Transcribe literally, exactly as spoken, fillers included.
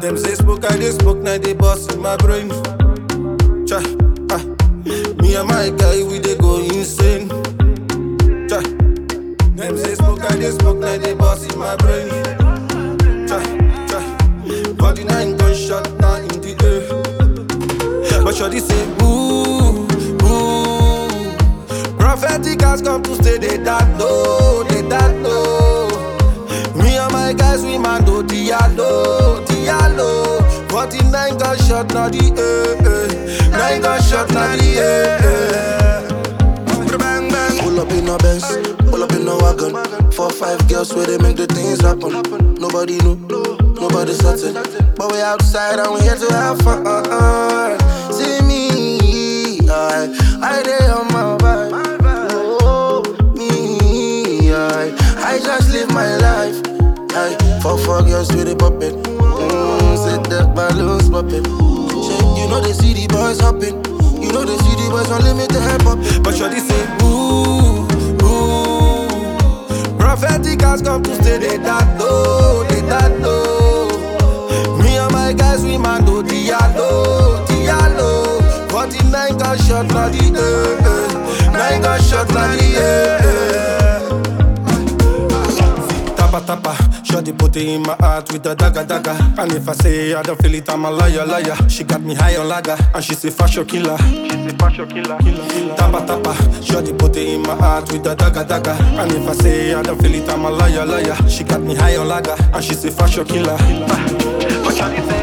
Them say smoke, I dey smoke, now they bust in my brain. Cha, ah. Me and my guy, we dey go insane. Cha. Them say smoke, I dey smoke, now they bust in my brain. Cha, cha. forty-nine gunshot, now in the air. But shawty say, ooh, ooh. Prophetic has come to stay, they that know, they that know. Me and my guys, we man do Diallo, Diallo. forty-nine gunshot, now the air. Nine gunshot, now the air. Bang, bang. Pull up in a Benz, pull up in a wagon. Four, five girls where they make the things happen. Nobody knew, nobody certain. But we outside and we here to have fun. See me, I, I dey on my vibe. Oh, me, I, I just live my life. I, four, four girls with a puppet. Mm, set that balloons popping. You know they see the boys hopping. You know they see the boys unlimited hip hop. But shawty say, ooh, ooh. Prophetic has come to stay, they that know, they that know. Me and my guys, we man do Diallo, Diallo. forty-nine gunshot, now the air. Nine gunshot, now the air. Tapa, tapa, shawty put it in my heart with a dagger, dagger. And if I say I don't feel it, I'm a liar, liar. She got me high on lager, and she say fashion killer. She say fashion killer, killer, killer. Tapa, tapa, shawty put it in my heart with a dagger, dagger. And if I say I don't feel it, I'm a liar, liar. She got me high on lager, and she say fashion killer. But shawty say